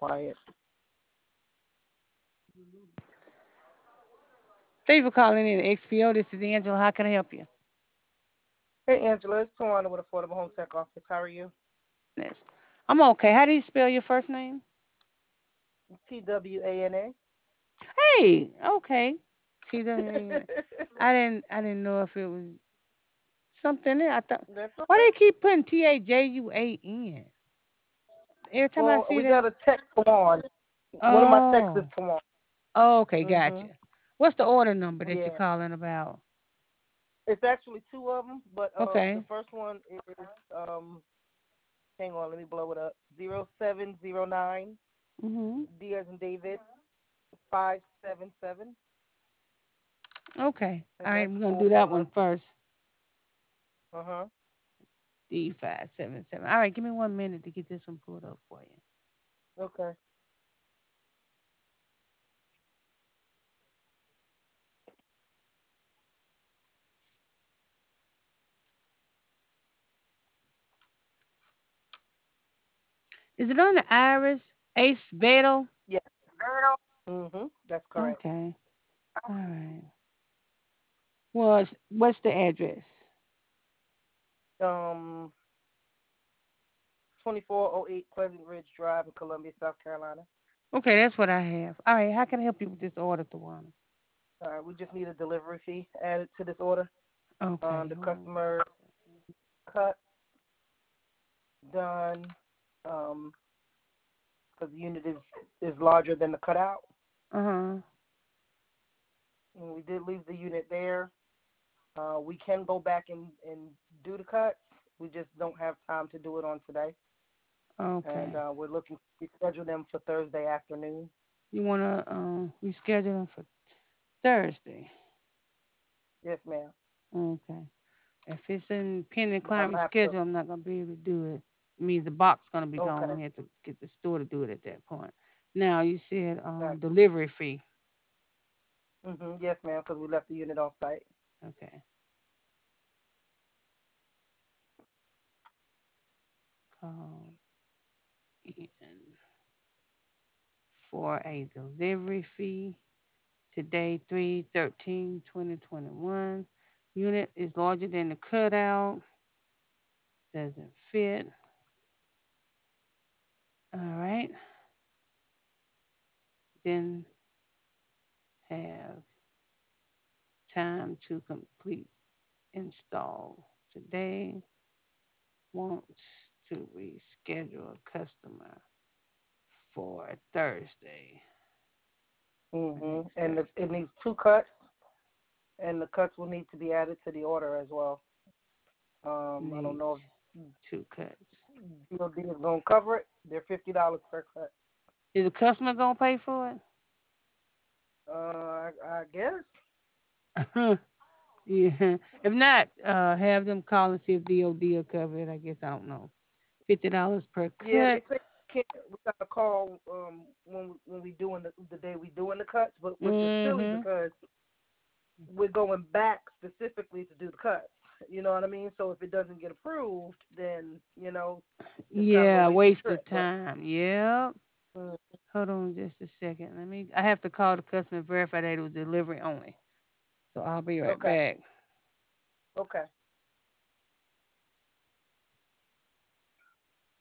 quiet. Thank you for calling in XPO. This is Angela. How can I help you? Hey, Angela, it's Tawana with Affordable Home Tech Office. How are you? Yes. I'm okay. How do you spell your first name? TWANA. Hey, okay. TWA. I didn't know if it was something there. I thought That's why okay. they keep putting TAJUAN? Every time I Well, see we that. got a tech Tawan. One of my techs is Oh. Tawan. Oh, okay, Mhm. gotcha. What's the order number that you're Yeah. calling about? It's actually two of them, but the Okay. first one is hang on, let me blow it up. 0709 Mhm. D as in David 577, Okay. All and right, that's we're gonna for do that one first. uh-huh. D577. All right, give me 1 minute to get this one pulled up for you. Okay. Is it on the Iris Ace Beto? Yeah. That's correct. Okay. All right. What's the address? Um 2408 Pleasant Ridge Drive in Columbia, South Carolina. Okay, that's what I have. All right, how can I help you with this order, Tawana? We just need a delivery fee added to this order. Okay, The hold on just customer a second. cut done um because the unit is larger than the cutout. Uh-huh. And we did leave the unit there. We can go back and do the cuts. We just don't have time to do it on today, and Okay. we're looking to schedule them for Thursday afternoon. You wanna reschedule them for Thursday? Yes, ma'am. Okay. If it's in pending But I'm client gonna have to. reschedule, I'm not gonna be able to do it. Means the box gonna be gone. Okay. We have to get the store to do it at that point. Now you said Got delivery fee. you. Yes, ma'am. Because we left the unit off site. Okay. Call in for a delivery fee today, 3/13/2021. Unit is larger than the cutout. Doesn't fit. All right. Then have time to complete install today. Wants to reschedule a customer for Thursday. For next And it Thursday. needs two cuts, and the cuts will need to be added to the order as well. I don't know Needs two cuts. if DOD is gonna cover it. They're $50 per cut. Is the customer gonna pay for I guess. it? Yeah. If not, have them call and see if DOD will cover it. I guess I don't know. $50 per Yeah, they cut. say we gotta call when we doing the day we doing the cuts, but which is silly Mm-hmm. because we're going back specifically to do the cuts. You know what I mean? So if it doesn't get approved, then it's kind of a Yeah, wasted waste trip. of But time. Yep. mm, Hold on just a second. I have to call the customer and verify that it was delivery only. So I'll be right okay, back. okay.